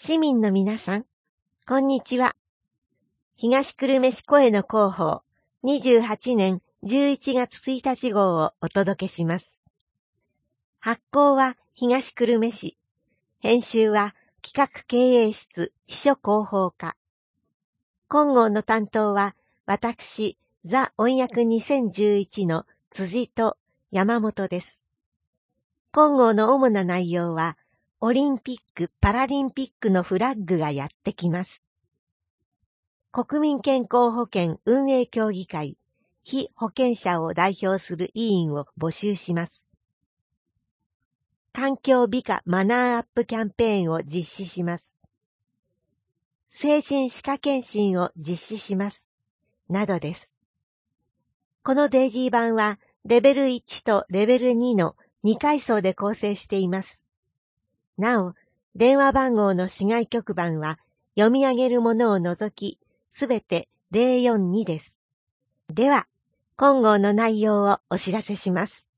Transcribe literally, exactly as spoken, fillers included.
市民の皆さん、こんにちは。東久留米市声の広報にじゅうはちねんじゅういちがつついたち号をお届けします。発行は東久留米市。編集は企画経営室秘書広報課。今号の担当は私、ザ音訳にせんじゅういちの辻と山本です。今号の主な内容は、オリンピック・パラリンピックのフラッグがやってきます。国民健康保険運営協議会、被保険者を代表する委員を募集します。環境美化マナーアップキャンペーンを実施します。成人歯科検診を実施します。などです。このデイジー版は、レベルいちとレベルにのにかい層で構成しています。なお、電話番号の市外局番は読み上げるものを除き、すべてゼロよんにです。では、今号の内容をお知らせします。